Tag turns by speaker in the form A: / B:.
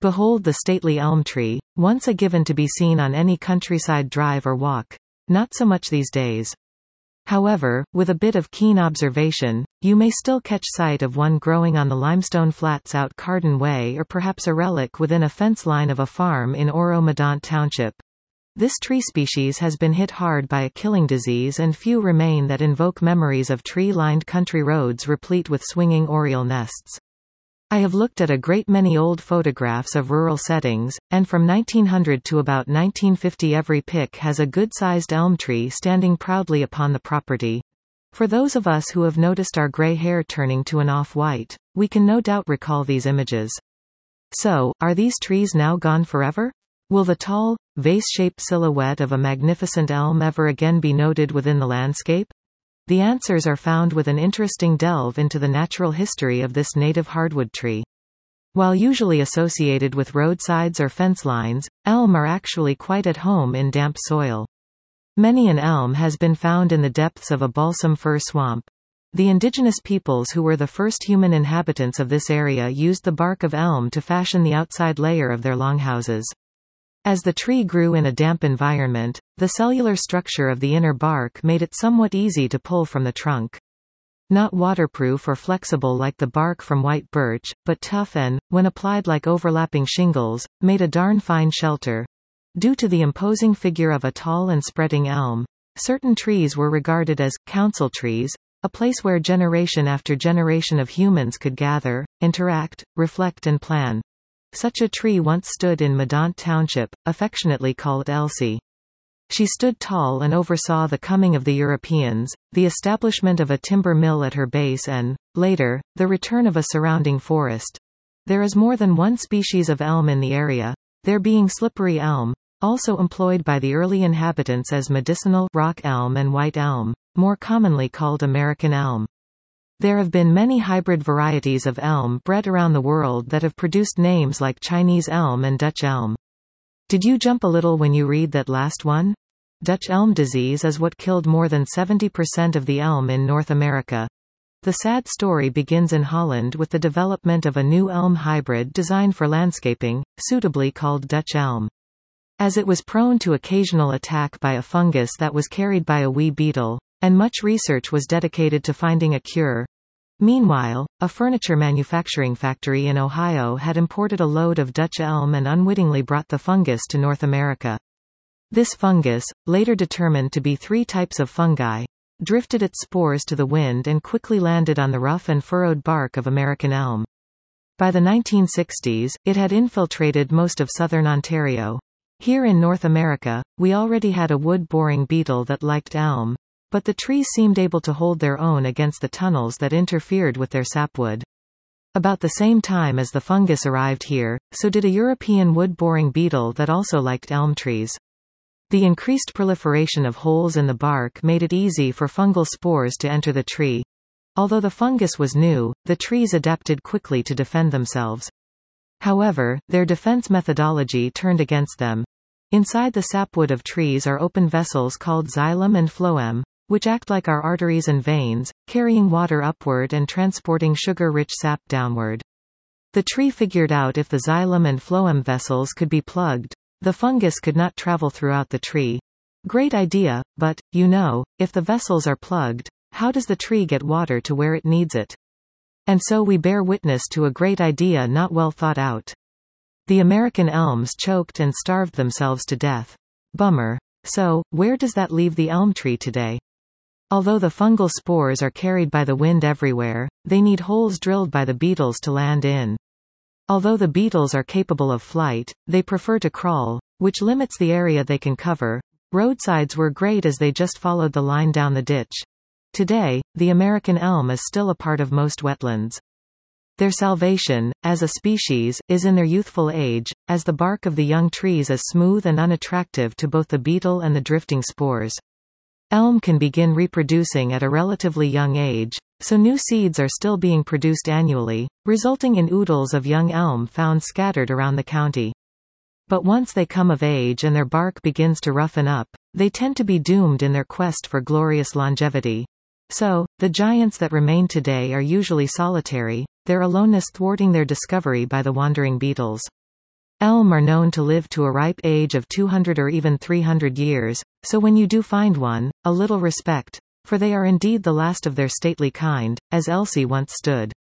A: Behold the stately elm tree, once a given to be seen on any countryside drive or walk. Not so much these days. However, with a bit of keen observation, you may still catch sight of one growing on the limestone flats out Carden Way, or perhaps a relic within a fence line of a farm in Oro-Medonte Township. This tree species has been hit hard by a killing disease, and few remain that invoke memories of tree-lined country roads replete with swinging oriole nests. I have looked at a great many old photographs of rural settings, and from 1900 to about 1950 every pic has a good-sized elm tree standing proudly upon the property. For those of us who have noticed our gray hair turning to an off-white, we can no doubt recall these images. So, are these trees now gone forever? Will the tall, vase-shaped silhouette of a magnificent elm ever again be noted within the landscape? The answers are found with an interesting delve into the natural history of this native hardwood tree. While usually associated with roadsides or fence lines, elm are actually quite at home in damp soil. Many an elm has been found in the depths of a balsam fir swamp. The indigenous peoples who were the first human inhabitants of this area used the bark of elm to fashion the outside layer of their longhouses. As the tree grew in a damp environment, the cellular structure of the inner bark made it somewhat easy to pull from the trunk. Not waterproof or flexible like the bark from white birch, but tough and, when applied like overlapping shingles, made a darn fine shelter. Due to the imposing figure of a tall and spreading elm, certain trees were regarded as council trees, a place where generation after generation of humans could gather, interact, reflect and plan. Such a tree once stood in Medonte Township, affectionately called Elsie. She stood tall and oversaw the coming of the Europeans, the establishment of a timber mill at her base and, later, the return of a surrounding forest. There is more than one species of elm in the area, there being slippery elm, also employed by the early inhabitants as medicinal rock elm and white elm, more commonly called American elm. There have been many hybrid varieties of elm bred around the world that have produced names like Chinese elm and Dutch elm. Did you jump a little when you read that last one? Dutch elm disease is what killed more than 70% of the elm in North America. The sad story begins in Holland with the development of a new elm hybrid designed for landscaping, suitably called Dutch elm. As it was prone to occasional attack by a fungus that was carried by a wee beetle, and much research was dedicated to finding a cure. Meanwhile, a furniture manufacturing factory in Ohio had imported a load of Dutch elm and unwittingly brought the fungus to North America. This fungus, later determined to be 3 types of fungi, drifted its spores to the wind and quickly landed on the rough and furrowed bark of American elm. By the 1960s, it had infiltrated most of southern Ontario. Here in North America, we already had a wood-boring beetle that liked elm, but the trees seemed able to hold their own against the tunnels that interfered with their sapwood. About the same time as the fungus arrived here, so did a European wood-boring beetle that also liked elm trees. The increased proliferation of holes in the bark made it easy for fungal spores to enter the tree. Although the fungus was new, the trees adapted quickly to defend themselves. However, their defense methodology turned against them. Inside the sapwood of trees are open vessels called xylem and phloem, which act like our arteries and veins, carrying water upward and transporting sugar-rich sap downward. The tree figured out if the xylem and phloem vessels could be plugged, the fungus could not travel throughout the tree. Great idea, but, if the vessels are plugged, how does the tree get water to where it needs it? And so we bear witness to a great idea not well thought out. The American elms choked and starved themselves to death. Bummer. So, where does that leave the elm tree today? Although the fungal spores are carried by the wind everywhere, they need holes drilled by the beetles to land in. Although the beetles are capable of flight, they prefer to crawl, which limits the area they can cover. Roadsides were great as they just followed the line down the ditch. Today, the American elm is still a part of most wetlands. Their salvation, as a species, is in their youthful age, as the bark of the young trees is smooth and unattractive to both the beetle and the drifting spores. Elm can begin reproducing at a relatively young age, so new seeds are still being produced annually, resulting in oodles of young elm found scattered around the county. But once they come of age and their bark begins to roughen up, they tend to be doomed in their quest for glorious longevity. So, the giants that remain today are usually solitary, their aloneness thwarting their discovery by the wandering beetles. Elm are known to live to a ripe age of 200 or even 300 years, so when you do find one, a little respect, for they are indeed the last of their stately kind, as Elsie once stood.